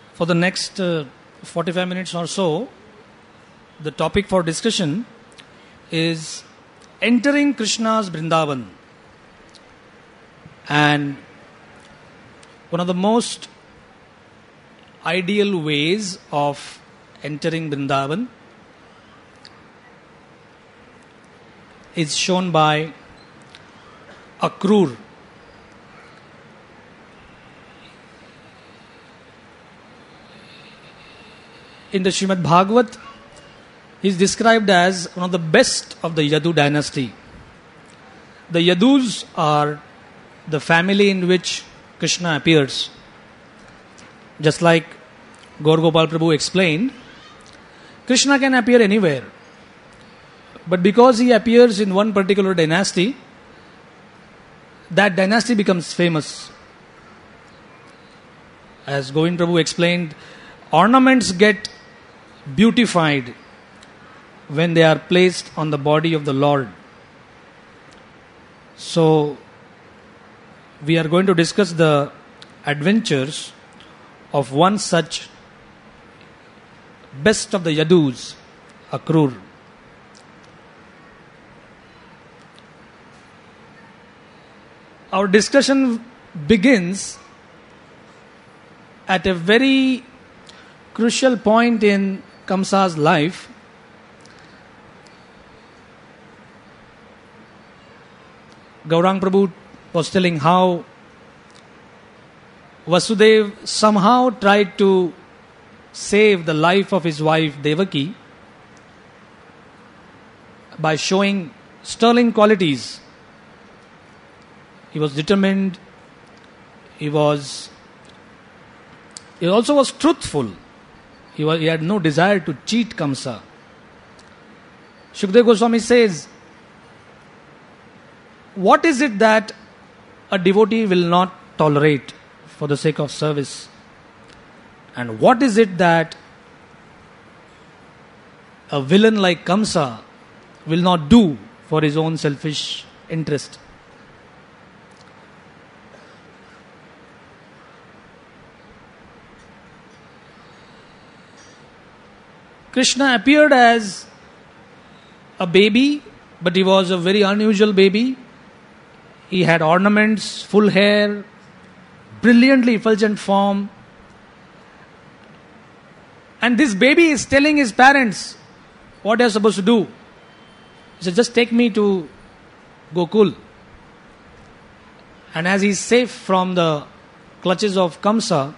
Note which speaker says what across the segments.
Speaker 1: For the next 45 minutes or so, the topic for discussion is entering Krishna's Vrindavan. And one of the most ideal ways of entering Vrindavan is shown by Akrur. In the Srimad Bhagavat, he is described as one of the best of the Yadu dynasty. The Yadus are the family in which Krishna appears. Just like Gaur Gopal Prabhu explained, Krishna can appear anywhere. But because he appears in one particular dynasty, that dynasty becomes famous. As Govind Prabhu explained, ornaments get beautified when they are placed on the body of the Lord. So, we are going to discuss the adventures of one such best of the Yadus, Akrur. Our discussion begins at a very crucial point in Kamsa's life. Gaurang Prabhu was telling how Vasudev somehow tried to save the life of his wife Devaki by showing sterling qualities. He was determined. He also was truthful. He had no desire to cheat Kamsa. Shukdev Goswami says, what is it that a devotee will not tolerate for the sake of service? And what is it that a villain like Kamsa will not do for his own selfish interest? Krishna appeared as a baby, but he was a very unusual baby. He had ornaments, full hair, brilliantly effulgent form. And this baby is telling his parents what they are supposed to do. He said, just take me to Gokul. And as he is safe from the clutches of Kamsa,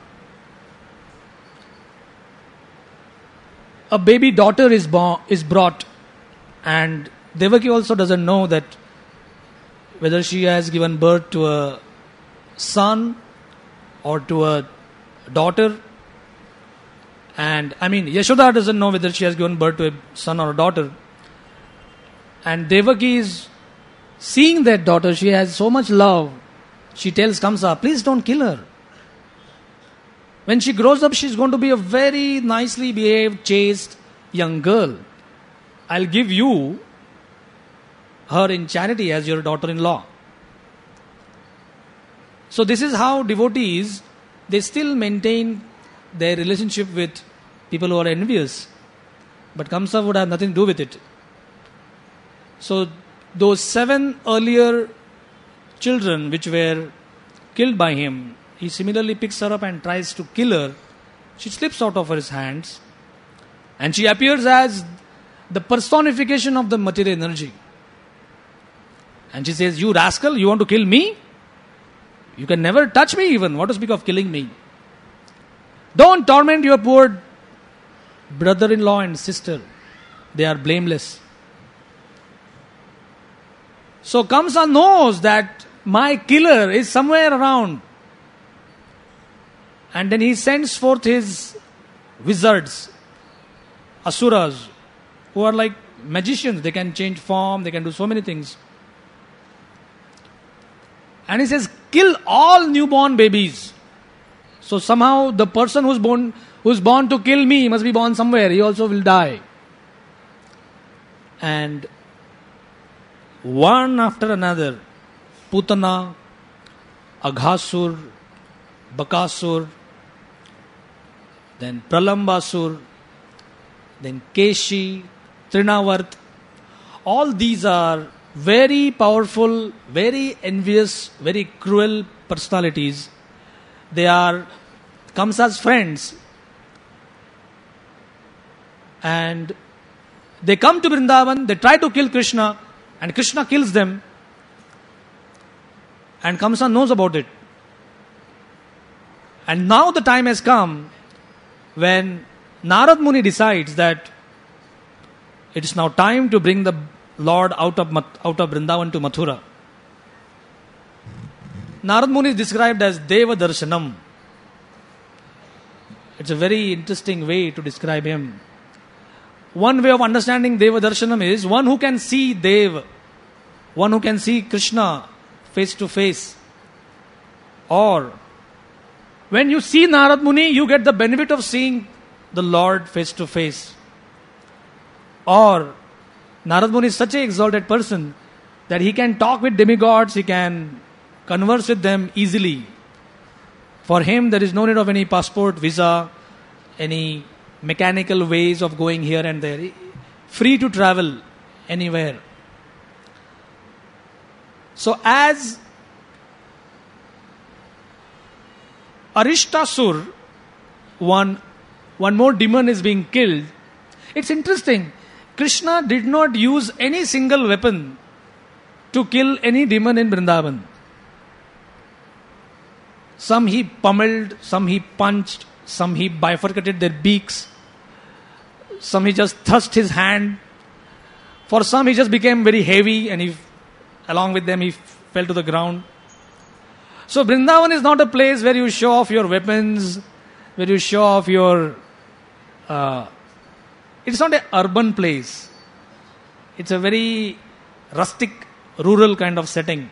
Speaker 1: a baby daughter is brought, and Devaki also doesn't know that whether she has given birth to a son or to a daughter. And Yashoda doesn't know whether she has given birth to a son or a daughter. And Devaki is seeing that daughter. She has so much love. She tells Kamsa, please don't kill her. When she grows up, she's going to be a very nicely behaved, chaste young girl. I'll give you her in charity as your daughter-in-law. So this is how devotees, they still maintain their relationship with people who are envious. But Kamsa would have nothing to do with it. So those 7 earlier children which were killed by him, he similarly picks her up and tries to kill her. She slips out of his hands. And she appears as the personification of the material energy. And she says, you rascal, you want to kill me? You can never touch me even. What to speak of killing me? Don't torment your poor brother-in-law and sister. They are blameless. So Kamsa knows that my killer is somewhere around. And then he sends forth his wizards, asuras, who are like magicians. They can change form, they can do so many things. And he says, kill all newborn babies. So somehow the person who's born to kill me must be born somewhere. He also will die. And one after another, Putana, Aghasur, Bakasur, then Pralambasur, then Keshi, Trinavarth. All these are very powerful, very envious, very cruel personalities. They are Kamsa's friends. And they come to Vrindavan, they try to kill Krishna, and Krishna kills them. And Kamsa knows about it. And now the time has come when Narad Muni decides that it is now time to bring the Lord out of Vrindavan to Mathura. Narad Muni is described as Deva Darshanam. It's a very interesting way to describe him. One way of understanding Deva Darshanam is one who can see Dev, one who can see Krishna face to face. Or when you see Narad Muni, you get the benefit of seeing the Lord face to face. Or Narad Muni is such an exalted person that he can talk with demigods, he can converse with them easily. For him, there is no need of any passport, visa, any mechanical ways of going here and there. Free to travel anywhere. So as Arishtasur, one more demon is being killed, it's interesting. Krishna did not use any single weapon to kill any demon in Vrindavan. Some he pummeled, some he punched, some he bifurcated their beaks, some he just thrust his hand. For some he just became very heavy and along with them he fell to the ground. So Vrindavan is not a place where you show off your weapons, where you show off your... it's not an urban place. It's a very rustic, rural kind of setting.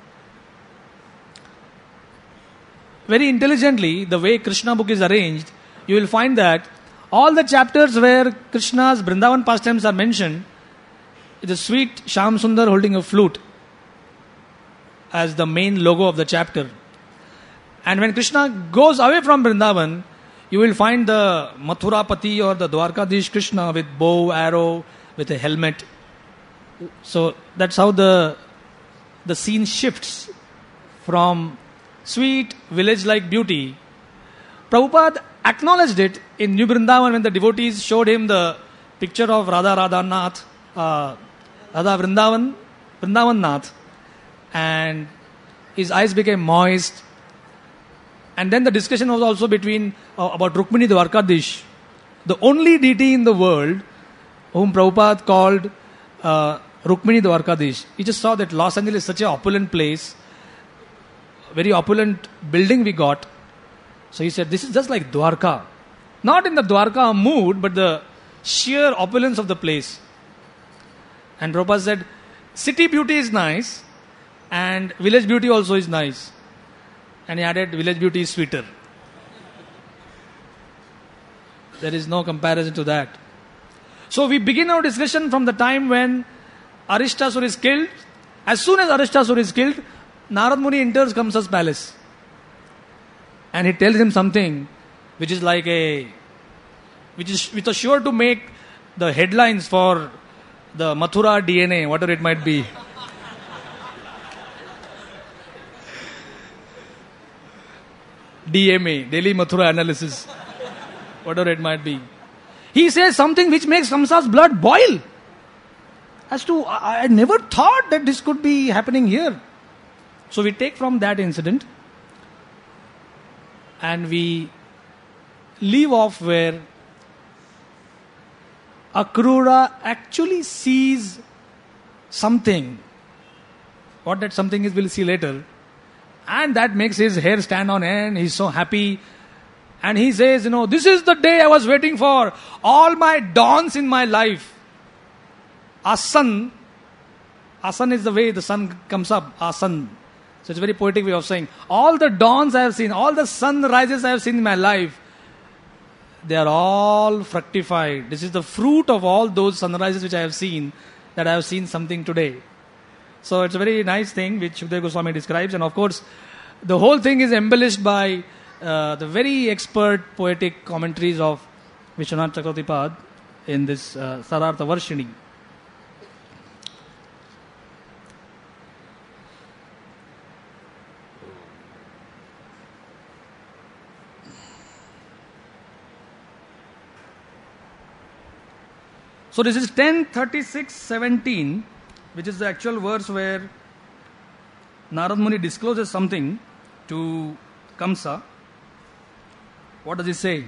Speaker 1: Very intelligently, the way Krishna book is arranged, you will find that all the chapters where Krishna's Vrindavan pastimes are mentioned, it is sweet Shyam Sundar holding a flute as the main logo of the chapter. And when Krishna goes away from Vrindavan, you will find the Mathurapati or the Dwarkadish Krishna with bow, arrow, with a helmet. So that's how the scene shifts from sweet village-like beauty. Prabhupada acknowledged it in New Vrindavan when the devotees showed him the picture of Radha Nath, Radha Vrindavan Nath, and his eyes became moist. And then the discussion was also about Rukmini Dwarkadish, the only deity in the world whom Prabhupada called Rukmini Dwarkadish. He just saw that Los Angeles is such an opulent place, very opulent building we got. So he said, this is just like Dwarka. Not in the Dwarka mood, but the sheer opulence of the place. And Prabhupada said, city beauty is nice and village beauty also is nice. And he added, village beauty is sweeter. There is no comparison to that. So we begin our discussion from the time when Arishtasur is killed. As soon as Arishtasur is killed, Narad Muni enters Kamsa's palace. And he tells him something which is which is sure to make the headlines for the Mathura DNA, whatever it might be. DMA, Daily Mathura Analysis, whatever it might be. He says something which makes Kamsa's blood boil. As to, I never thought that this could be happening here. So we take from that incident and we leave off where Akrura actually sees something. What that something is, we'll see later. And that makes his hair stand on end. He's so happy. And he says, this is the day I was waiting for. All my dawns in my life. Asan is the way the sun comes up. Asan. So it's a very poetic way of saying, all the dawns I have seen, all the sunrises I have seen in my life, they are all fructified. This is the fruit of all those sunrises which I have seen, that I have seen something today. So it's a very nice thing which Shukadeva Goswami describes. And of course, the whole thing is embellished by the very expert poetic commentaries of Vishwanath Chakravartipad in this Sarartha Varshini. So this is 10:36:17, which is the actual verse where Narad Muni discloses something to Kamsa. What does he say?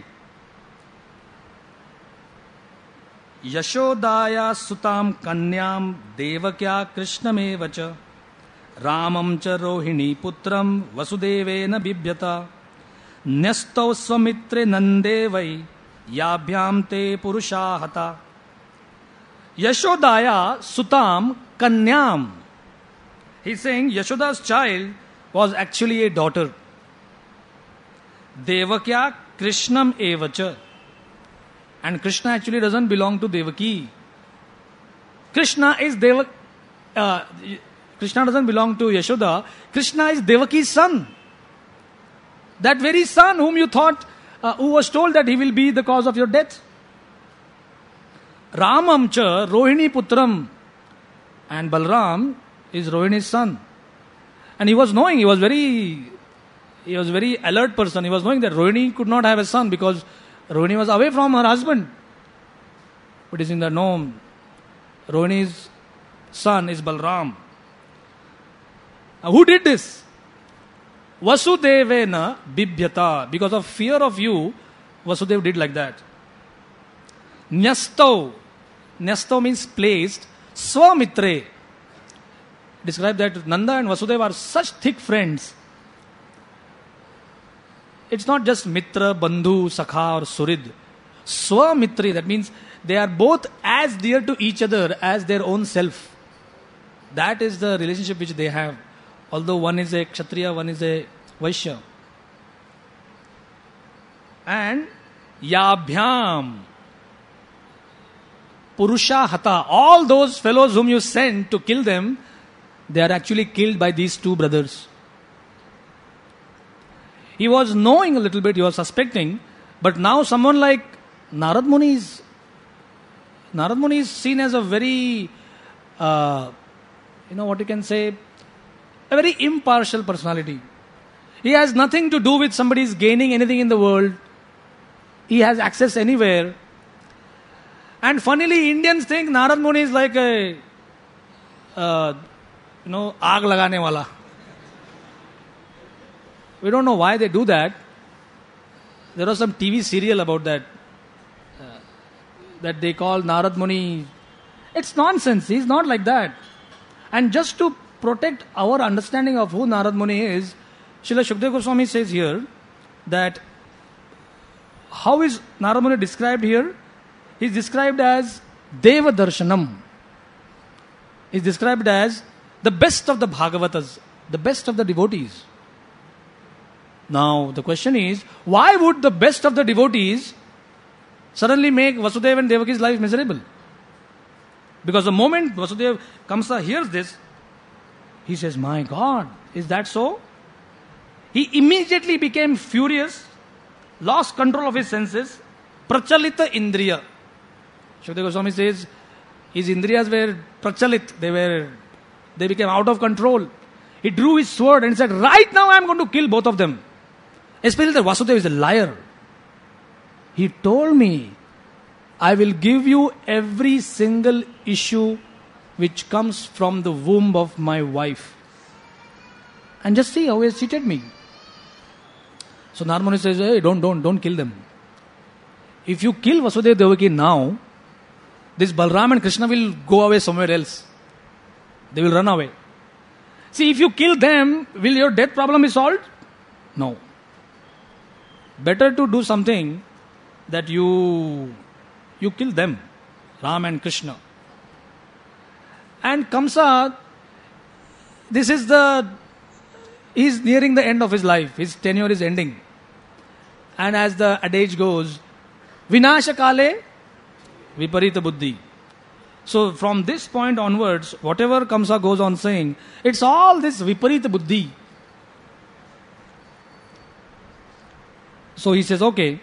Speaker 1: Yashodaya sutam kanyam devakya krishnameva cha ramam cha rohini putram vasudevena bibhyata nyastav swamitre nandevai yabhyam te purushahata. Yashodaya sutam kanyam. He's saying Yashoda's child was actually a daughter. Devakya Krishnam evacha. And Krishna actually doesn't belong to Devaki. Krishna doesn't belong to Yashoda. Krishna is Devaki's son. That very son whom you thought, who was told that he will be the cause of your death. Ramam cha Rohini Putram. And Balram is Rohini's son. And he was knowing, he was very alert person. He was knowing that Rohini could not have a son because Rohini was away from her husband. But is in the no, Rohini's son is Balram. Now, who did this? Vasudevena bibhyata. Because of fear of you, Vasudev did like that. Nyastav. Nyastav means placed. Swamitre. Describe that Nanda and Vasudeva are such thick friends. It's not just Mitra, Bandhu, Sakha or Surid. Swamitri, that means they are both as dear to each other as their own self. That is the relationship which they have. Although one is a Kshatriya, one is a Vaishya. And Yabhyam. Purusha Hata. All those fellows whom you sent to kill them, they are actually killed by these two brothers. He was knowing a little bit, he was suspecting, but now someone like Narad Muni is seen as a very, what you can say, a very impartial personality. He has nothing to do with somebody's gaining anything in the world. He has access anywhere. And funnily, Indians think Narad Muni is like a, aag lagane wala. We don't know why they do that. There was some TV serial about that. That they call Narad Muni. It's nonsense. He's not like that. And just to protect our understanding of who Narad Muni is, Srila Shukdev Goswami says here that how is Narad Muni described here? He's described as Deva Darshanam. He's described as the best of the Bhagavatas, the best of the devotees. Now, the question is, why would the best of the devotees suddenly make Vasudeva and Devaki's life miserable? Because the moment Vasudeva Kamsa hears this, he says, my God, is that so? He immediately became furious, lost control of his senses, prachalita indriya. Shukdev Goswami says, his indriyas were prachalit, they became out of control. He drew his sword and said, right now I am going to kill both of them. Especially that Vasudeva is a liar. He told me, I will give you every single issue which comes from the womb of my wife. And just see how he has cheated me. So Narad Muni says, hey, don't kill them. If you kill Vasudeva Devaki now, this Balram and Krishna will go away somewhere else. They will run away. See, if you kill them, will your death problem be solved? No. Better to do something that you kill them, Ram and Krishna. And Kamsa, he's nearing the end of his life. His tenure is ending. And as the adage goes, Vinasha Kale, Viparita Buddhi. So from this point onwards, whatever Kamsa goes on saying, it's all this Viparita Buddhi. So he says, okay,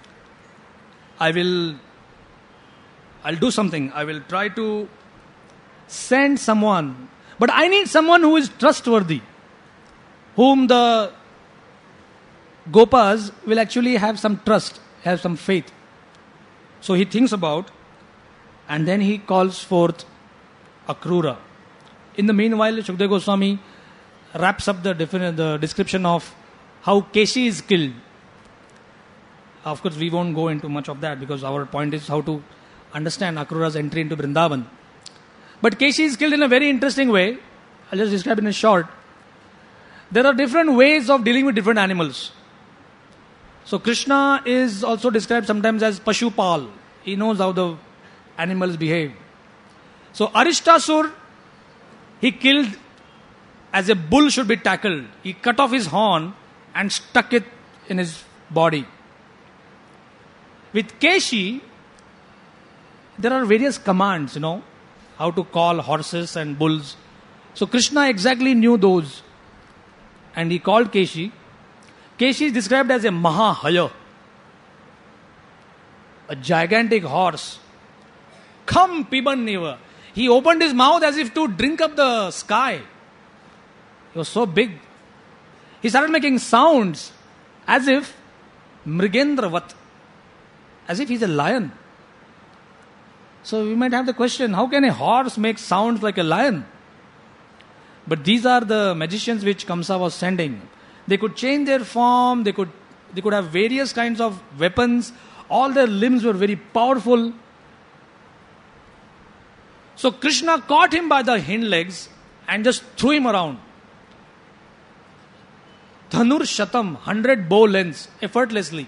Speaker 1: I'll do something. I will try to send someone. But I need someone who is trustworthy, whom the Gopas will actually have some trust, have some faith. So he thinks about, and then he calls forth Akrura. In the meanwhile, Shukdev Goswami wraps up the description of how Keshi is killed. Of course, we won't go into much of that because our point is how to understand Akrura's entry into Vrindavan. But Keshi is killed in a very interesting way. I'll just describe it in short. There are different ways of dealing with different animals. So Krishna is also described sometimes as Pashupal. He knows how the animals behave. So Arishtasur, he killed as a bull should be tackled. He cut off his horn and stuck it in his body. With Keshi, there are various commands, how to call horses and bulls. So Krishna exactly knew those. And he called Keshi. Keshi is described as a Mahahaya, a gigantic horse. Come, Pibanneva. He opened his mouth as if to drink up the sky. He was so big. He started making sounds as if Mrigendravat, as if he's a lion. So we might have the question, how can a horse make sounds like a lion? But these are the magicians which Kamsa was sending. They could change their form, they could have various kinds of weapons. All their limbs were very powerful. So Krishna caught him by the hind legs and just threw him around. Dhanur Shatam, 100 bow lengths, effortlessly.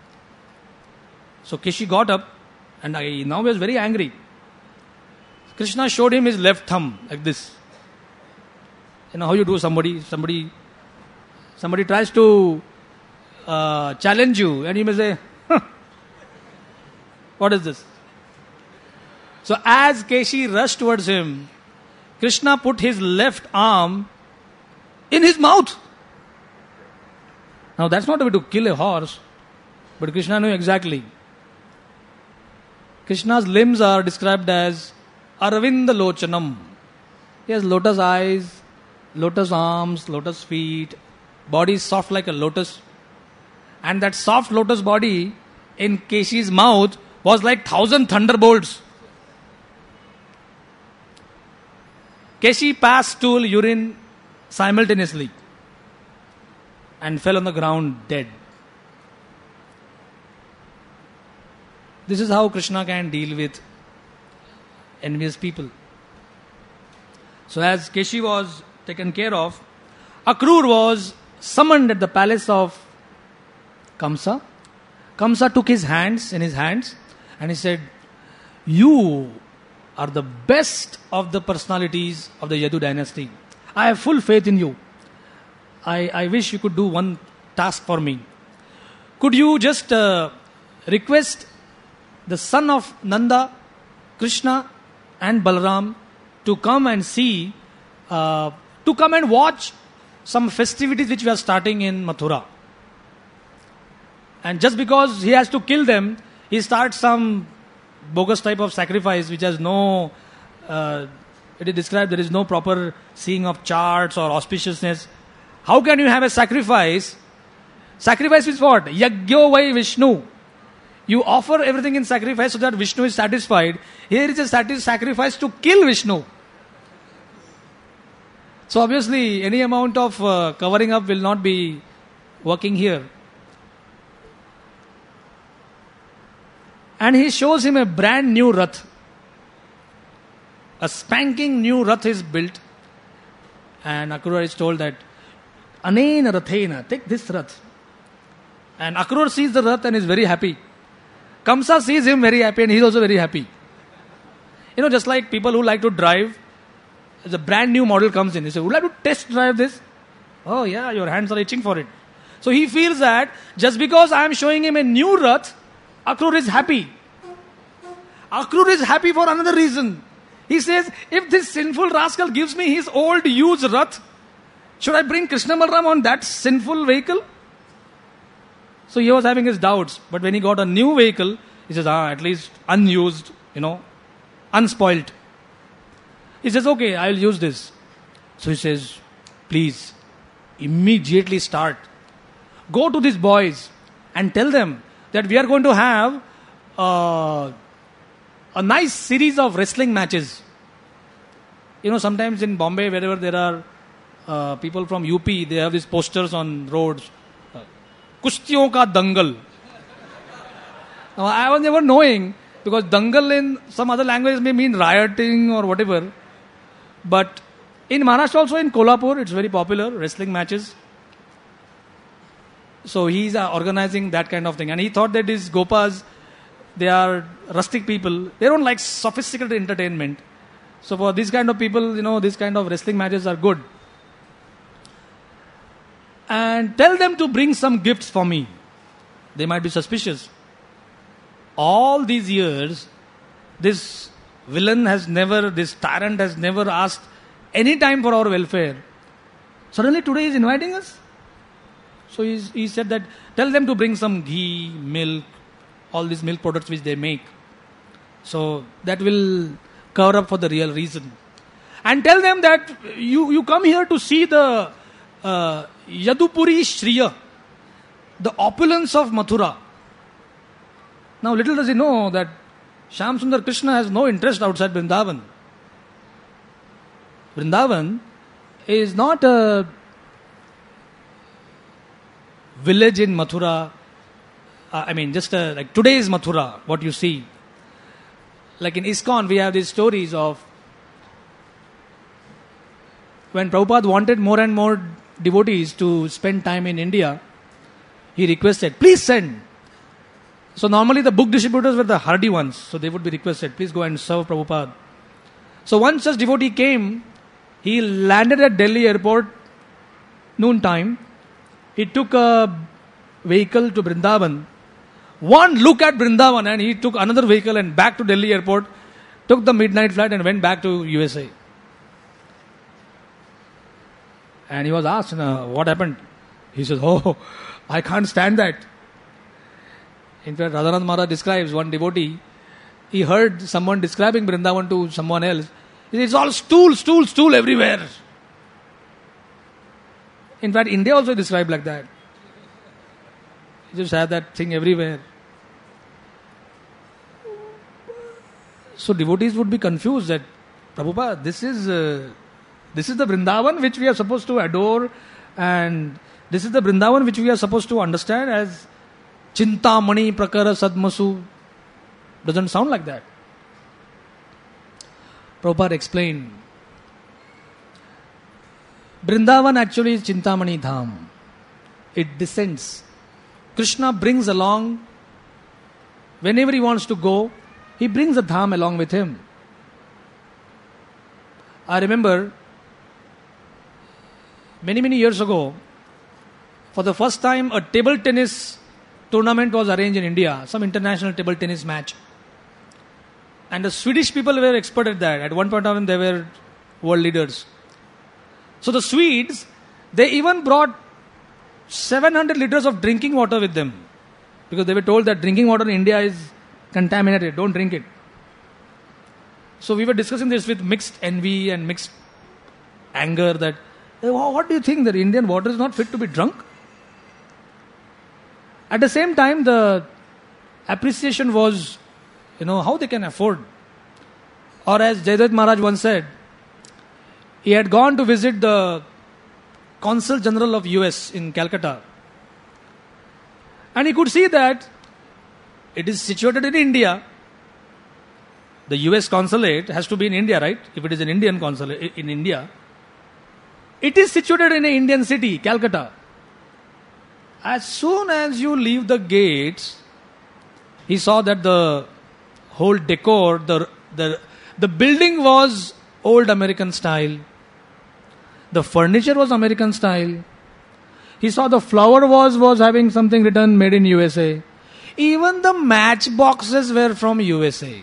Speaker 1: So Keshi got up and now he was very angry. Krishna showed him his left thumb like this. You know how you do somebody tries to challenge you and you may say, what is this? So as Keshi rushed towards him, Krishna put his left arm in his mouth. Now that's not a way to kill a horse, but Krishna knew exactly. Krishna's limbs are described as Arvinda Lochanam. He has lotus eyes, lotus arms, lotus feet, body is soft like a lotus. And that soft lotus body in Keshi's mouth was like 1,000 thunderbolts. Keshi passed stool, urine simultaneously and fell on the ground dead. This is how Krishna can deal with envious people. So as Keshi was taken care of, Akrur was summoned at the palace of Kamsa. Kamsa took his hands and he said, you are the best of the personalities of the Yadu dynasty. I have full faith in you. I wish you could do one task for me. Could you just request the son of Nanda, Krishna and Balaram to come and see, to come and watch some festivities which we are starting in Mathura. And just because he has to kill them, he starts some bogus type of sacrifice which has no, it is described there is no proper seeing of charts or auspiciousness. How can you have a sacrifice? Sacrifice is what? Yagyo vai Vishnu. You offer everything in sacrifice so that Vishnu is satisfied. Here is a sacrifice to kill Vishnu. So obviously any amount of covering up will not be working here. And he shows him a brand new Rath. A spanking new Rath is built. And Akrura is told that, Anena Rathena, take this Rath. And Akrura sees the Rath and is very happy. Kamsa sees him very happy and he is also very happy. Just like people who like to drive, as a brand new model comes in, he says, would you like to test drive this? Oh yeah, your hands are itching for it. So he feels that just because I am showing him a new Rath, Akrur is happy. Akrur is happy for another reason. He says, if this sinful rascal gives me his old used Rath, should I bring Krishna Balaram on that sinful vehicle? So he was having his doubts. But when he got a new vehicle, he says, at least unused, unspoilt. He says, okay, I will use this. So he says, please, immediately start. Go to these boys and tell them that we are going to have a nice series of wrestling matches. Sometimes in Bombay, wherever there are people from UP, they have these posters on roads. Kushtiyon ka dangal. Now, I was never knowing, because dangal in some other language may mean rioting or whatever. But in Maharashtra also, in Kolhapur, it's very popular, wrestling matches. So he's organizing that kind of thing. And he thought that these Gopas, they are rustic people. They don't like sophisticated entertainment. So for these kind of people, these kind of wrestling matches are good. And tell them to bring some gifts for me. They might be suspicious. All these years, this tyrant has never asked any time for our welfare. Suddenly today he is inviting us. So he said that, tell them to bring some ghee, milk, all these milk products which they make. So that will cover up for the real reason. And tell them that you come here to see the Yadupuri Shriya, the opulence of Mathura. Now little does he know that Shyam Sundar Krishna has no interest outside Vrindavan. Vrindavan is not a village in Mathura. Just like today's Mathura, what you see. Like in ISKCON, we have these stories of when Prabhupada wanted more and more devotees to spend time in India, he requested, please send. So normally the book distributors were the hardy ones, so they would be requested, please go and serve Prabhupada. So one such devotee came, he landed at Delhi airport, noon time. He took a vehicle to Vrindavan. One look at Vrindavan and he took another vehicle and back to Delhi airport, took the midnight flight and went back to USA. And he was asked, what happened? He says, I can't stand that. In fact, Radhanath Maharaj describes one devotee, he heard someone describing Vrindavan to someone else. He said, it's all stool everywhere. In fact, India also described like that. You just have that thing everywhere. So devotees would be confused that, Prabhupada, this is the Vrindavan which we are supposed to adore, and this is the Vrindavan which we are supposed to understand as Chintamani Prakara Sadmasu. Doesn't sound like that. Prabhupada explained, Vrindavan actually is Chintamani Dham. It descends. Krishna brings along, whenever he wants to go, he brings the dham along with him. I remember many years ago, for the first time a table tennis tournament was arranged in India, some international table tennis match. And the Swedish people were expert at that. At one point of time they were world leaders. So the Swedes, they even brought 700 liters of drinking water with them, because they were told that drinking water in India is contaminated, don't drink it. So we were discussing this with mixed envy and mixed anger that, what do you think, that Indian water is not fit to be drunk? At the same time, the appreciation was, how they can afford. Or as Jayadvaita Maharaj once said, he had gone to visit the Consul General of US in Calcutta. And he could see that it is situated in India. The US consulate has to be in India, right? If it is an Indian consulate in India. It is situated in an Indian city, Calcutta. As soon as you leave the gates, he saw that the whole decor, the building was old American style. The furniture was American style. He saw the flower was having something written made in USA. Even the matchboxes were from USA.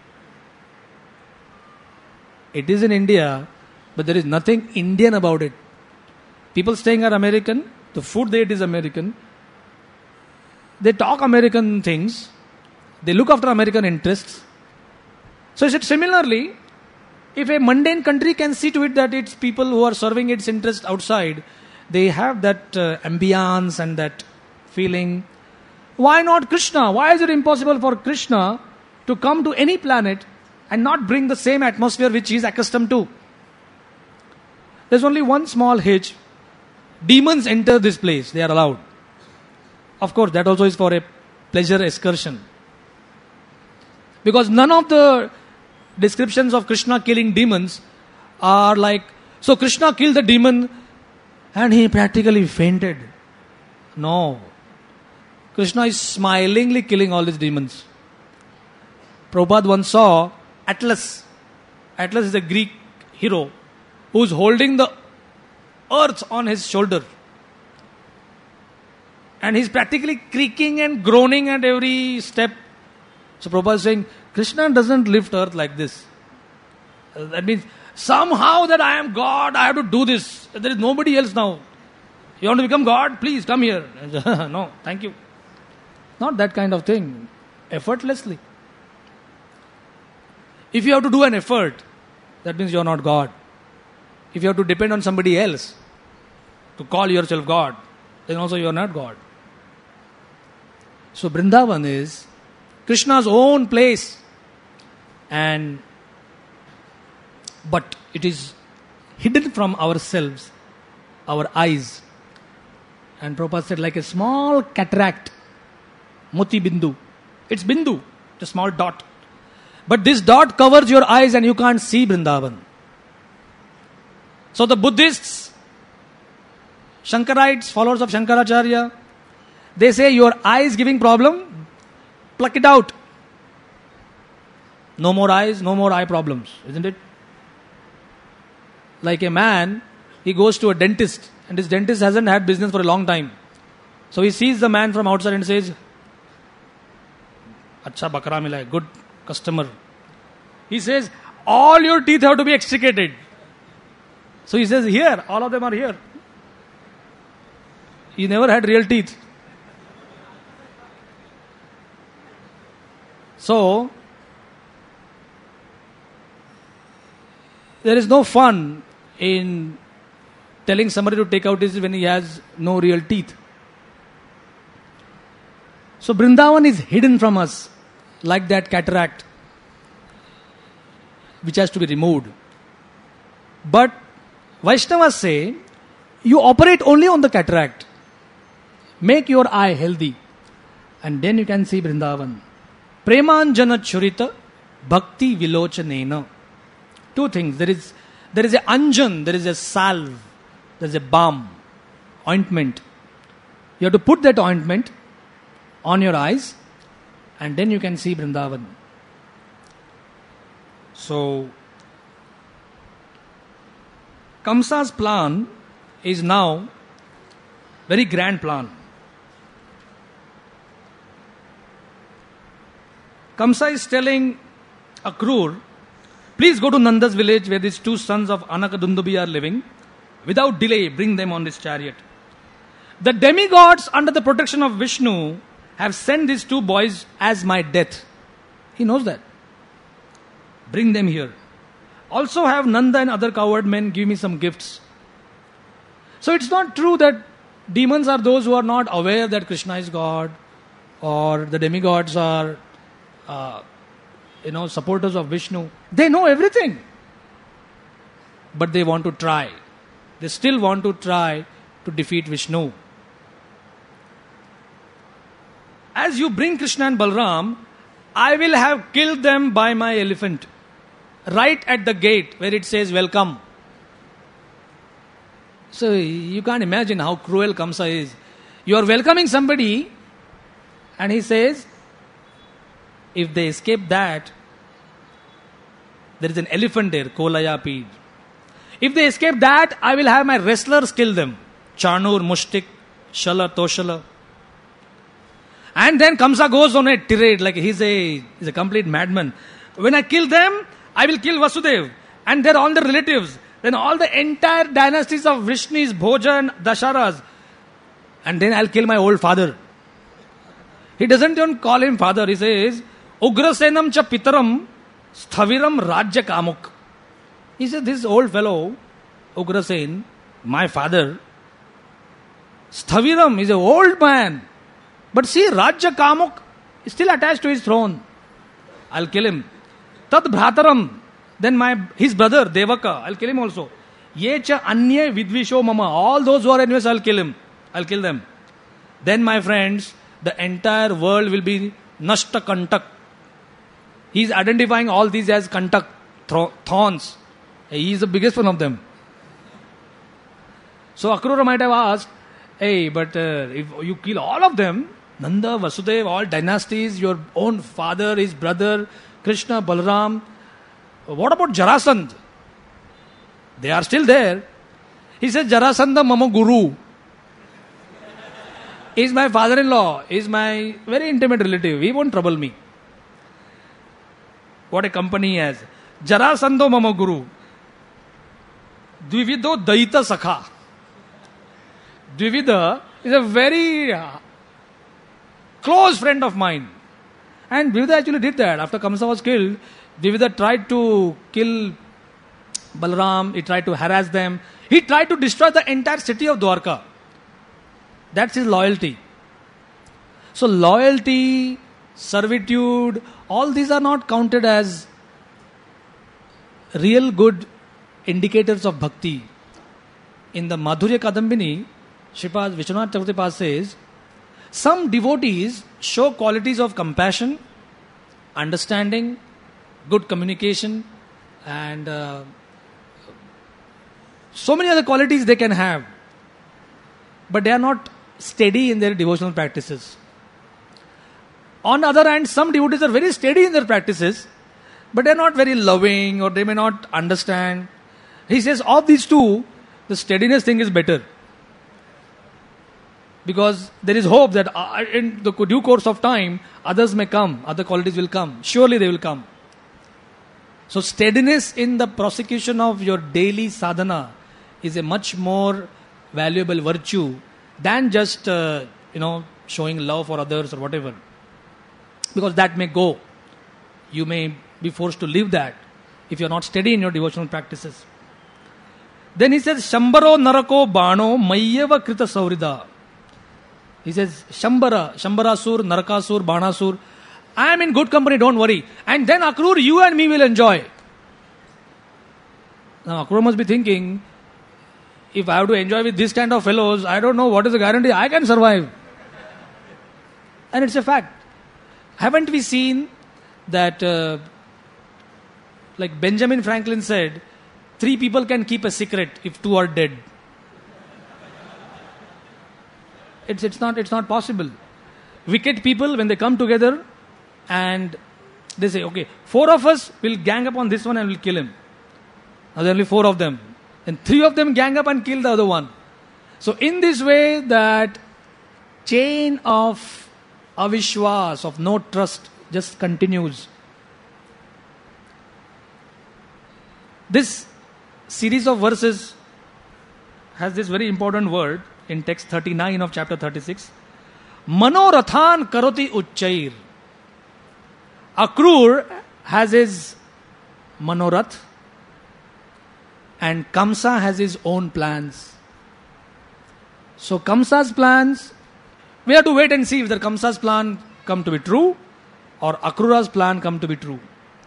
Speaker 1: It is in India, but there is nothing Indian about it. People staying are American. The food they eat is American. they talk American things, they look after American interests. So he said, similarly, if a mundane country can see to it that its people who are serving its interest outside, they have that ambience and that feeling, why not Krishna? Why is it impossible for Krishna to come to any planet and not bring the same atmosphere which he is accustomed to? There's only one small hitch. Demons enter this place, they are allowed. Of course, that also is for a pleasure excursion. Because none of the descriptions of Krishna killing demons are like, so Krishna killed the demon and he practically fainted. No. Krishna is smilingly killing all these demons. Prabhupada once saw Atlas. Atlas is a Greek hero who is holding the earth on his shoulder. And he's practically creaking and groaning at every step. So Prabhupada is saying, Krishna doesn't lift earth like this. That means, somehow that I am God, I have to do this. There is nobody else now. You want to become God? Please come here. No, thank you. Not that kind of thing. Effortlessly. If you have to do an effort, that means you are not God. If you have to depend on somebody else to call yourself God, then also you are not God. So Vrindavan is Krishna's own place. But it is hidden from ourselves, our eyes. And Prabhupada said, like a small cataract, Moti Bindu. It's Bindu, a small dot. But this dot covers your eyes and you can't see Vrindavan. So the Buddhists, Shankarites, followers of Shankaracharya, they say your eye is giving problem, pluck it out. No more eyes, no more eye problems, isn't it? Like a man, he goes to a dentist and his dentist hasn't had business for a long time. So he sees the man from outside and says, Acha bakra mila hai, good customer. He says, all your teeth have to be extricated. So he says, here, all of them are here. He never had real teeth. So, there is no fun in telling somebody to take out his when he has no real teeth. So Vrindavan is hidden from us like that cataract which has to be removed. But Vaishnavas say, you operate only on the cataract. Make your eye healthy and then you can see Vrindavan. Premanjana churita bhakti vilochanena. Two things. There is a anjan, there is a salve, there is a balm, ointment. You have to put that ointment on your eyes and then you can see Vrindavan. So, Kamsa's plan is now very grand plan. Kamsa is telling Akrur, please go to Nanda's village where these two sons of Anakadundubi are living. Without delay, bring them on this chariot. The demigods under the protection of Vishnu have sent these two boys as my death. He knows that. Bring them here. Also have Nanda and other coward men give me some gifts. So it's not true that demons are those who are not aware that Krishna is God, or the demigods are supporters of Vishnu. They know everything. But they want to try. They still want to try to defeat Vishnu. As you bring Krishna and Balram, I will have killed them by my elephant. Right at the gate where it says welcome. So you can't imagine how cruel Kamsa is. You are welcoming somebody and he says, if they escape that, there is an elephant there, Kolaya Peed. If they escape that, I will have my wrestlers kill them. Chanur, Mushtik, Shala, Toshala. And then Kamsa goes on a tirade like he's a complete madman. When I kill them, I will kill Vasudev. And they're all the relatives. Then all the entire dynasties of Vrishnis, Bhoja and Dasharas. And then I'll kill my old father. He doesn't even call him father. He says, Ugrasenam cha pitaram sthaviram rajya kamuk. He says, this old fellow, Ugrasen, my father, sthaviram is an old man. But see, rajya kamuk is still attached to his throne. I'll kill him. Tad bhrataram, then his brother, Devaka, I'll kill him also. Yecha anye vidvisho mama, all those who are enemies, I'll kill him. I'll kill them. Then, my friends, the entire world will be nashta kantak. He's identifying all these as kantak, thorns. He is the biggest one of them. So Akrura might have asked, hey, but if you kill all of them, Nanda, Vasudeva, all dynasties, your own father, his brother, Krishna, Balaram, what about Jarasandh? They are still there. He says, Jarasandha mama guru. He is my father-in-law. He is my very intimate relative. He won't trouble me. What a company he has. Jarasandho mama guru. Dvivido daita sakha. Dvivida is a very close friend of mine. And Dvivida actually did that. After Kamsa was killed, Dvivida tried to kill Balaram. He tried to harass them. He tried to destroy the entire city of Dwarka. That's his loyalty. So loyalty, servitude, all these are not counted as real good indicators of bhakti. In the Madhurya Kadambini, Sripad Vishwanath Chakravarti says, some devotees show qualities of compassion, understanding, good communication, and so many other qualities they can have. But they are not steady in their devotional practices. On the other hand, some devotees are very steady in their practices, but they are not very loving, or they may not understand. He says, of these two, the steadiness thing is better. Because there is hope that in the due course of time, others may come, other qualities will come. Surely they will come. So steadiness in the prosecution of your daily sadhana is a much more valuable virtue than just, showing love for others or whatever. Because that may go. You may be forced to leave that if you are not steady in your devotional practices. Then he says, Shambaro narako bano mayyeva krita saurida. He says, Shambarasur, Narakasur, Banasur, I am in good company, don't worry. And then Akrur, you and me will enjoy. Now Akrur must be thinking, if I have to enjoy with this kind of fellows, I don't know what is the guarantee I can survive. And it's a fact. Haven't we seen that, like Benjamin Franklin said, 3 people can keep a secret if 2 are dead. It's not possible. Wicked people, when they come together and they say, okay, 4 of us will gang up on this one and will kill him. Now there are only 4 of them. Then 3 of them gang up and kill the other one. So in this way, that chain of avishwas, of no trust, just continues. This series of verses has this very important word in text 39 of chapter 36. Manorathan karoti uchchair. Akrur has his manorath and Kamsa has his own plans. So Kamsa's plans, we have to wait and see whether Kamsa's plan come to be true or Akrura's plan come to be true.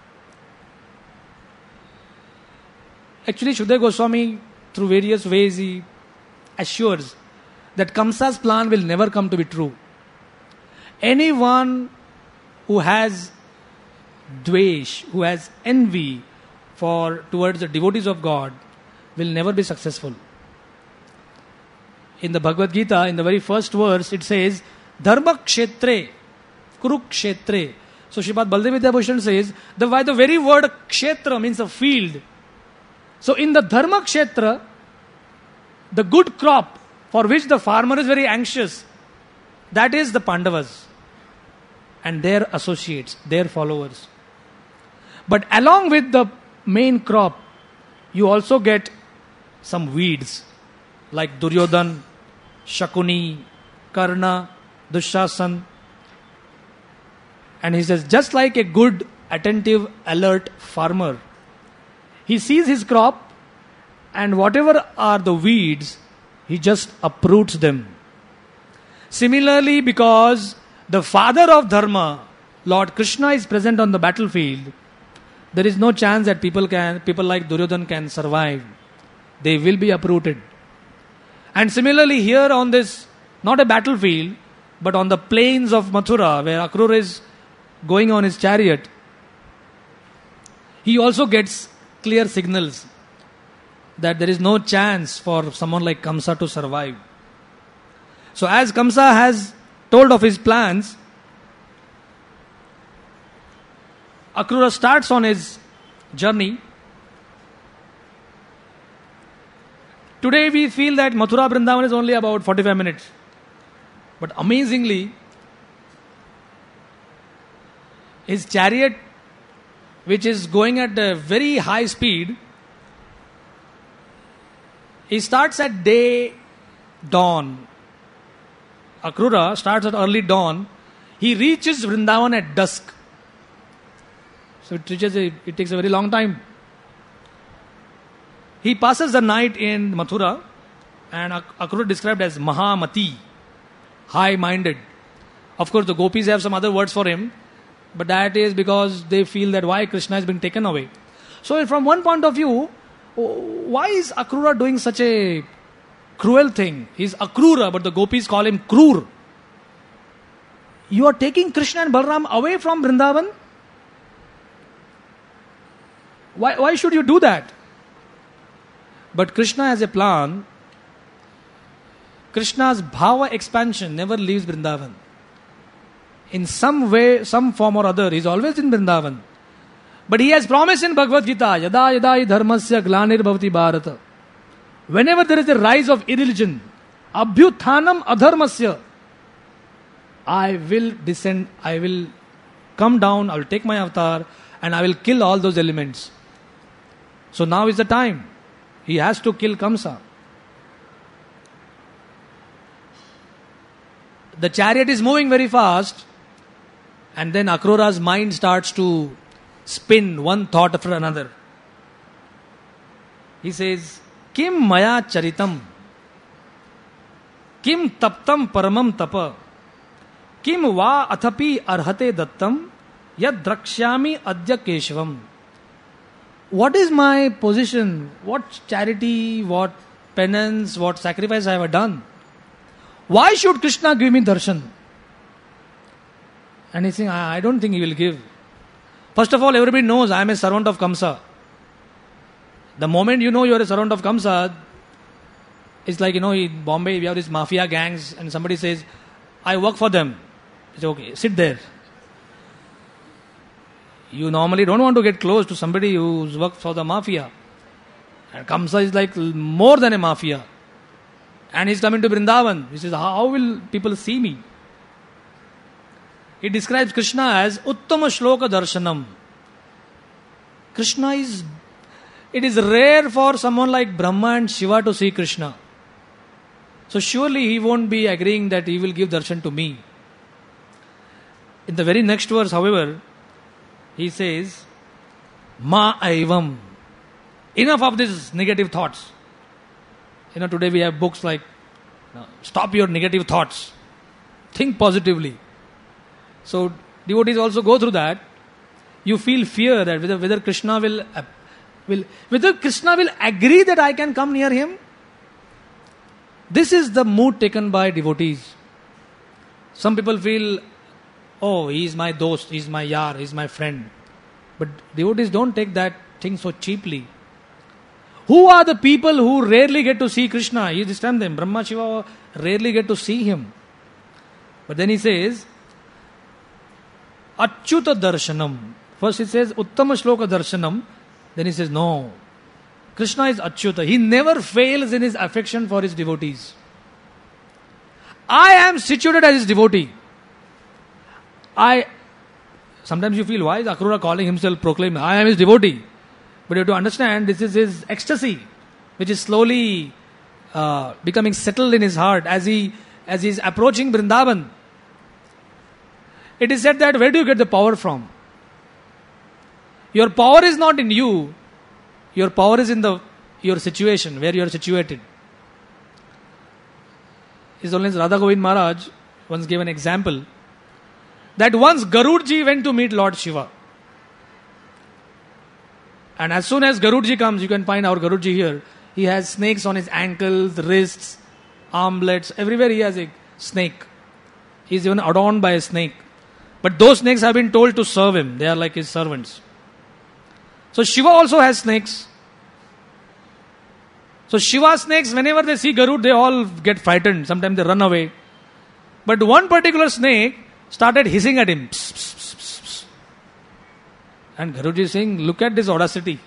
Speaker 1: Actually, Shukadeva Goswami, through various ways, he assures that Kamsa's plan will never come to be true. Anyone who has dvesh, who has envy towards the devotees of God, will never be successful. In the Bhagavad Gita, in the very first verse, it says, Dharma kshetre, kurukshetre. So Sripad Baldev Vidyabhushan says, why the very word kshetra means a field. So in the Dharma kshetra, the good crop for which the farmer is very anxious, that is the Pandavas and their associates, their followers. But along with the main crop, you also get some weeds like Duryodhan, Shakuni, Karna, Dushasan. And he says, just like a good, attentive, alert farmer, he sees his crop and whatever are the weeds, he just uproots them. Similarly, because the father of Dharma, Lord Krishna, is present on the battlefield, there is no chance that people like Duryodhana can survive. They will be uprooted. And similarly here on this, not a battlefield, but on the plains of Mathura, where Akrura is going on his chariot, he also gets clear signals that there is no chance for someone like Kamsa to survive. So as Kamsa has told of his plans, Akrura starts on his journey. Today we feel that Mathura Vrindavan is only about 45 minutes. But amazingly, his chariot, which is going at a very high speed, he starts at day dawn. Akrura starts at early dawn. He reaches Vrindavan at dusk. So it takes a very long time. He passes the night in Mathura, and Akrura described as Mahamati, high-minded. Of course, the gopis have some other words for him, but that is because they feel that why Krishna has been taken away. So from one point of view, why is Akrura doing such a cruel thing? He's Akrura, but the gopis call him Krur. You are taking Krishna and Balram away from Vrindavan? Why should you do that? But Krishna has a plan. Krishna's bhava expansion never leaves Vrindavan. In some way, some form or other, he is always in Vrindavan. But he has promised in Bhagavad Gita, Yada yada hi dharmasya glanir bhavati bharata. Whenever there is a rise of irreligion, abhyuthanam adharmasya, I will descend, I will come down, I will take my avatar, and I will kill all those elements. So now is the time. He has to kill Kamsa. The chariot is moving very fast, and then Akrura's mind starts to spin one thought after another. He says, Kim maya charitam, Kim taptam paramam tapa, Kim va athapi arhate dattam, Yad drakshyami adya keshavam. What is my position? What charity, what penance, what sacrifice I have done? Why should Krishna give me darshan? And he's saying, I don't think he will give. First of all, everybody knows I am a servant of Kamsa. The moment you know you are a servant of Kamsa, it's like, in Bombay, we have these mafia gangs, and somebody says, I work for them. You say, okay, sit there. You normally don't want to get close to somebody who's worked for the mafia. And Kamsa is like more than a mafia. And he's coming to Vrindavan. He says, how will people see me? He describes Krishna as Uttama Shloka Darshanam. It is rare for someone like Brahma and Shiva to see Krishna. So surely he won't be agreeing that he will give darshan to me. In the very next verse, however, he says, Ma aivam. Enough of these negative thoughts. Today we have books like, stop your negative thoughts. Think positively. So devotees also go through that. You feel fear that whether Krishna will agree that I can come near him. This is the mood taken by devotees. Some people feel, oh, he is my dost, he is my yar, he is my friend. But devotees don't take that thing so cheaply. Who are the people who rarely get to see Krishna? He describes them. Brahma, Shiva rarely get to see him. But then he says, Achyuta darshanam. First he says, Uttama shloka darshanam. Then he says, no. Krishna is Achyuta. He never fails in his affection for his devotees. I am situated as his devotee. Sometimes you feel, why is Akrura calling himself, proclaiming, I am his devotee? But you have to understand, this is his ecstasy, which is slowly becoming settled in his heart as he is approaching Vrindavan. It is said that where do you get the power from? Your power is not in you. Your power is in your situation, where you are situated. His Holiness Radha Govind Maharaj once gave an example that once Garudji went to meet Lord Shiva. And as soon as Garudji comes, you can find our Garudji here. He has snakes on his ankles, wrists, armlets. Everywhere he has a snake. He is even adorned by a snake. But those snakes have been told to serve him. They are like his servants. So Shiva also has snakes. So Shiva's snakes, whenever they see Garud, they all get frightened. Sometimes they run away. But one particular snake started hissing at him. Psst, psst, psst, psst, psst. And Garudji is saying, look at this audacity.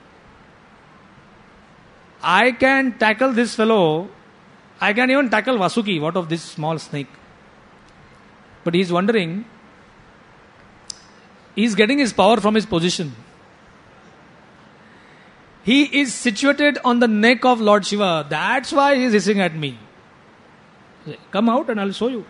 Speaker 1: I can tackle this fellow. I can even tackle Vasuki. What of this small snake? But he is wondering, he is getting his power from his position. He is situated on the neck of Lord Shiva. That's why he is hissing at me. Come out and I'll show you.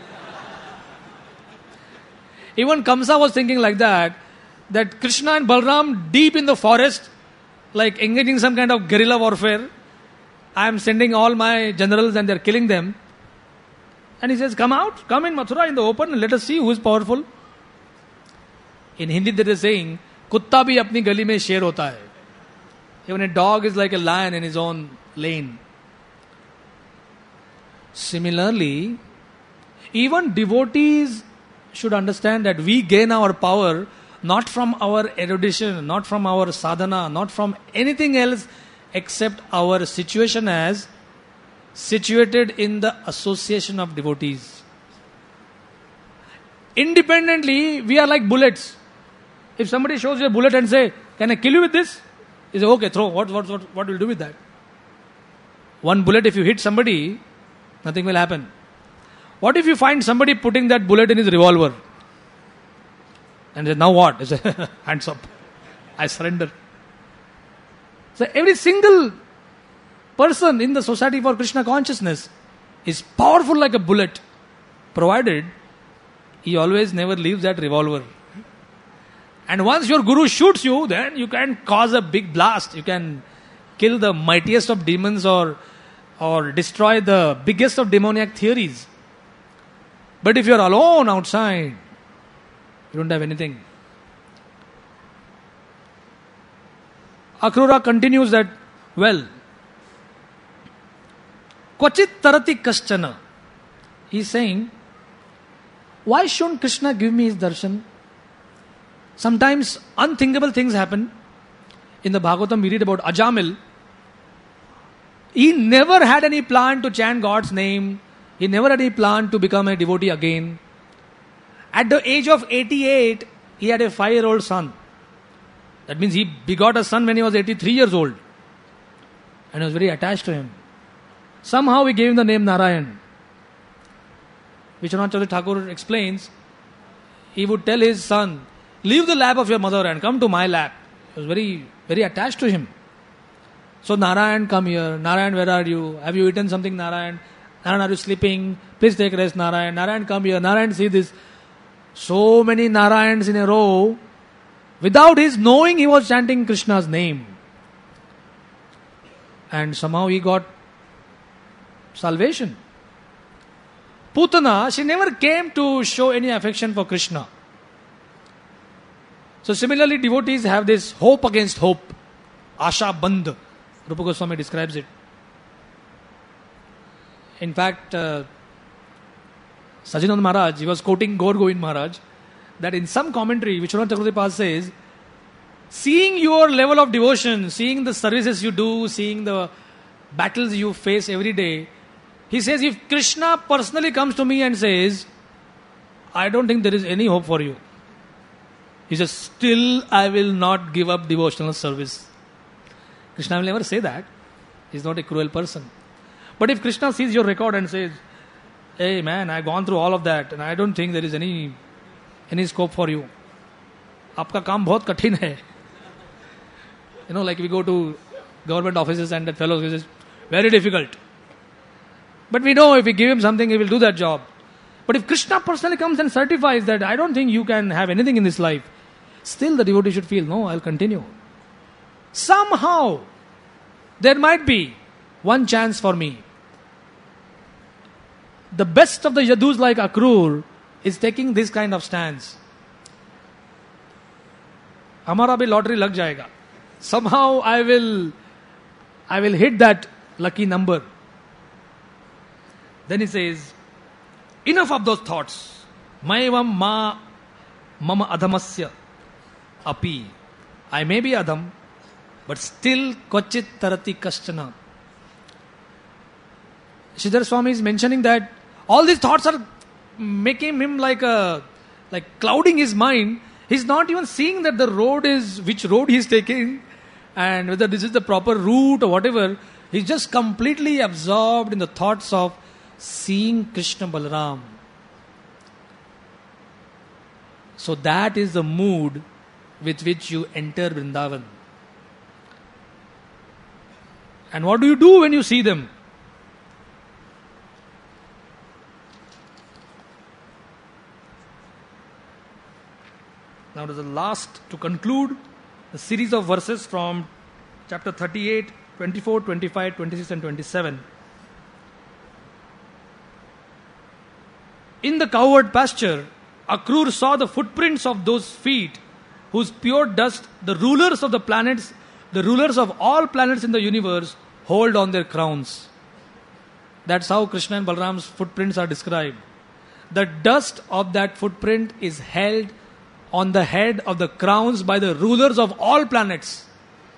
Speaker 1: Even Kamsa was thinking like that Krishna and Balram deep in the forest, like engaging some kind of guerrilla warfare. I am sending all my generals and they are killing them. And he says, come out, come in Mathura in the open and let us see who is powerful. In Hindi there is saying, Kutta bhi apni gali mein sher hota hai. Even a dog is like a lion in his own lane. Similarly, even devotees should understand that we gain our power not from our erudition, not from our sadhana, not from anything else except our situation as situated in the association of devotees. Independently, we are like bullets. If somebody shows you a bullet and say, can I kill you with this? You say, okay, throw. What will you do with that? One bullet, if you hit somebody, nothing will happen. What if you find somebody putting that bullet in his revolver? And say, now what? You say, hands up. I surrender. So every single person in the Society for Krishna Consciousness is powerful like a bullet, provided he always never leaves that revolver. And once your guru shoots you, then you can cause a big blast. You can kill the mightiest of demons or destroy the biggest of demoniac theories. But if you are alone outside, you don't have anything. Akrura continues that, well, Kvachit tarati kaschana. He is saying, why shouldn't Krishna give me his darshan? Sometimes unthinkable things happen. In the Bhagavatam we read about Ajamil. He never had any plan to chant God's name. He never had any plan to become a devotee again. At the age of 88, he had a 5-year-old son. That means he begot a son when he was 83 years old. And he was very attached to him. Somehow he gave him the name Narayan. Vishwanath Chaudhary Thakur explains, he would tell his son, leave the lap of your mother and come to my lap. He was very, very attached to him. So Narayan, come here. Narayan, where are you? Have you eaten something, Narayan? Narayan, are you sleeping? Please take rest, Narayan. Narayan, come here. Narayan, see this. So many Narayans in a row. Without his knowing, he was chanting Krishna's name. And somehow he got salvation. Putana, she never came to show any affection for Krishna. So similarly, devotees have this hope against hope. Asha Bandh. Rupa Goswami describes it. In fact, Sajanand Maharaj, he was quoting Gaur Govind Maharaj, that in some commentary, Vishwanath Chakravarti says, seeing your level of devotion, seeing the services you do, seeing the battles you face every day, he says, if Krishna personally comes to me and says, I don't think there is any hope for you. He says, still I will not give up devotional service. Krishna will never say that. He is not a cruel person. But if Krishna sees your record and says, hey man, I've gone through all of that and I don't think there is any scope for you. Aapka kaam bahut kathin hai. You know, like we go to government offices and that fellow says, very difficult. But we know if we give him something, he will do that job. But if Krishna personally comes and certifies that I don't think you can have anything in this life, still the devotee should feel, no, I'll continue. Somehow, there might be one chance for me. The best of the Yadus like Akrur is taking this kind of stance. Hamara bhi lottery lag jayega. Somehow I will hit that lucky number. Then he says, enough of those thoughts. Maivam ma mama adhamasya api. I may be adham, but still kochit tarati kashtana. Sridhar Swami is mentioning that all these thoughts are making him like clouding his mind. He's not even seeing that the road is, which road he's taking and whether this is the proper route or whatever. He's just completely absorbed in the thoughts of seeing Krishna Balaram. So that is the mood with which you enter Vrindavan. And what do you do when you see them? Now, the last, to conclude the series of verses from chapter 38, 24, 25, 26 and 27. In the covered pasture, Akrur saw the footprints of those feet whose pure dust the rulers of the planets, the rulers of all planets in the universe, hold on their crowns. That's how Krishna and Balaram's footprints are described. The dust of that footprint is held on the head of the crowns by the rulers of all planets.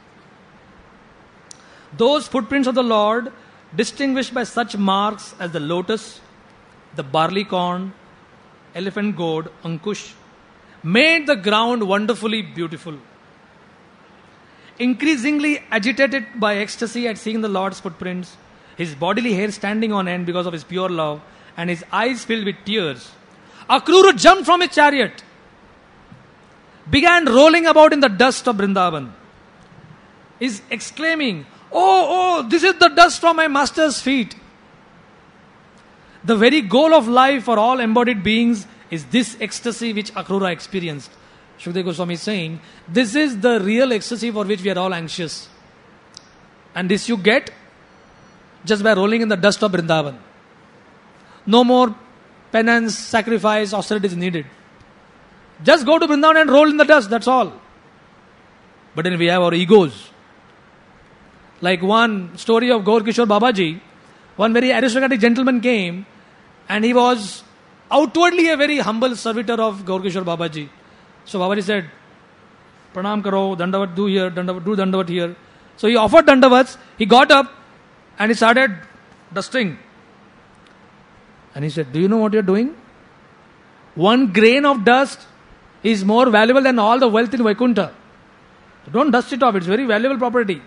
Speaker 1: Those footprints of the Lord, distinguished by such marks as the lotus, the barley corn, elephant goad, Ankush, made the ground wonderfully beautiful. Increasingly agitated by ecstasy at seeing the Lord's footprints, his bodily hair standing on end because of his pure love, and his eyes filled with tears, Akrura jumped from his chariot, began rolling about in the dust of Vrindavan. Is exclaiming, oh, this is the dust from my master's feet. The very goal of life for all embodied beings is this ecstasy which Akrura experienced. Shukdev Goswami is saying, this is the real ecstasy for which we are all anxious. And this you get just by rolling in the dust of Vrindavan. No more penance, sacrifice, austerity is needed. Just go to Vrindavan and roll in the dust, that's all. But then we have our egos. Like one story of Gaur Kishore Babaji, one very aristocratic gentleman came and he was outwardly a very humble servitor of Gaur Kishore Babaji. So Babaji said, Pranam karo, Dandavat do here, do Dandavat here. So he offered Dandavats, he got up and he started dusting. And he said, do you know what you're doing? One grain of dust is more valuable than all the wealth in Vaikuntha. So don't dust it off, it's very valuable property.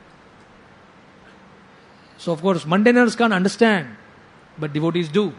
Speaker 1: So of course, mundaners can't understand, but devotees do.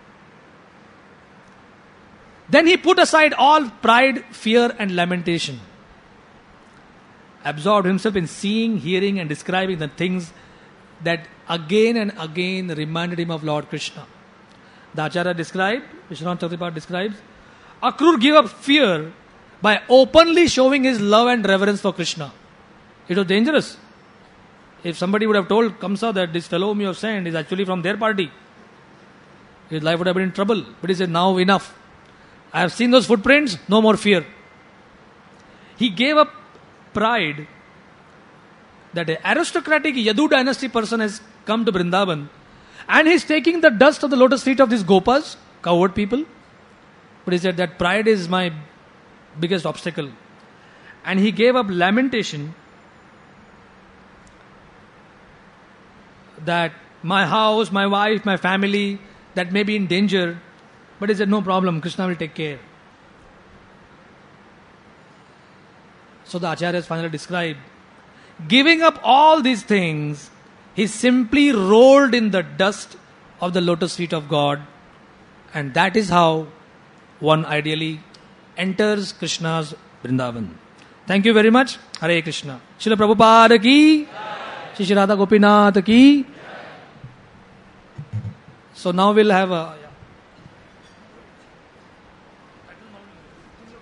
Speaker 1: Then he put aside all pride, fear and lamentation. Absorbed himself in seeing, hearing and describing the things that again and again reminded him of Lord Krishna. The Acharya described, Vishwanath Chakravarti describes, Akrur gave up fear by openly showing his love and reverence for Krishna. It was dangerous. If somebody would have told Kamsa that this fellow whom you have sent is actually from their party, his life would have been in trouble. But he said, now enough. I have seen those footprints, no more fear. He gave up pride that an aristocratic Yadu dynasty person has come to Vrindavan and he is taking the dust of the lotus feet of these Gopas, coward people. But he said that pride is my biggest obstacle. And he gave up lamentation that my house, my wife, my family, that may be in danger. But he said, no problem, Krishna will take care. So the Acharyas finally described, giving up all these things, he simply rolled in the dust of the lotus feet of God. And that is how one ideally enters Krishna's Vrindavan. Thank you very much. Hare Krishna. Srila Prabhupada ki, Shri Radha Gopinath ki. So now we'll have a